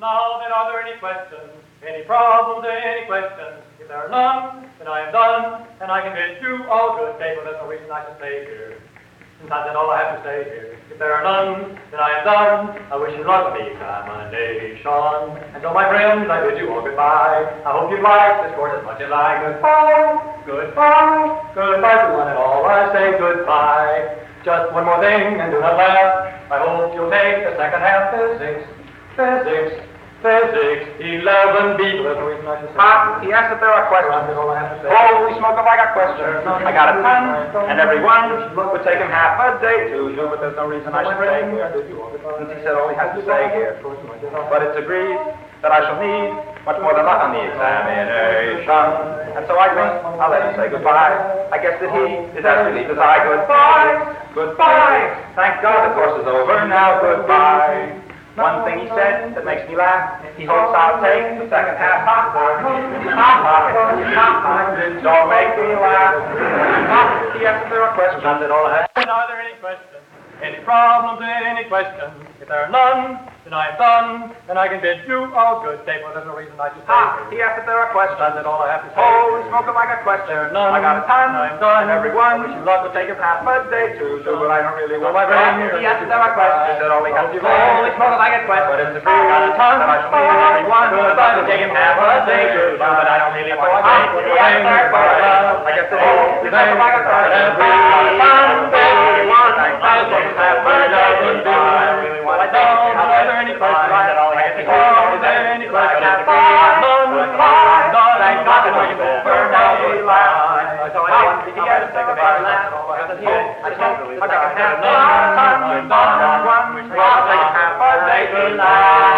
Now then, are there any questions? Any problems, any questions? If there are none, then I am done, and I can bid you all good day, but there's no reason I should stay here. Since I said all I have to say here. If there are none, then I am done. I wish you luck of examination. And so, my friends, I bid you all goodbye. I hope you like this course as much as I. Goodbye, goodbye, goodbye to one and all. I say goodbye. Just one more thing, and do not laugh. I hope you'll take the second half physics. Physics, 11 people. There's no reason I should say. He asked if there are questions. Holy smoke, if I got questions. I got a ton, and every one would take him half a day to do, but there's no reason I should stay here. Since he said all he has to say here. But it's agreed that I shall need much more than luck on the examination. And so I think I'll let him say goodbye. I guess that he is as relieved as I. Goodbye, goodbye. Thank God the course is over now. Goodbye. One thing he said that makes me laugh, he hopes I'll take the second half. Ha ha, don't make me laugh. Yes, there are questions. That's it, all I have. Are there any questions? Any problems, any questions? If there are none, then I am done, and I can bid you all good day, but there's no reason I should stay here. He asked if there are questions. That's it, all I have to say. Holy smoke, if I got questions. There are none. I got a ton, I am done. and every one I wish you luck. would take him half a day to do, but I don't really want my to. friend, He asked if there are questions. He said all he has to say. Holy smoke, if I get questions. But it's a free got a ton. That I shall need every one would take him half a day to do, but I don't really want to stay here. He asked if there are questions. I guess that holy smoke, if I got questions. I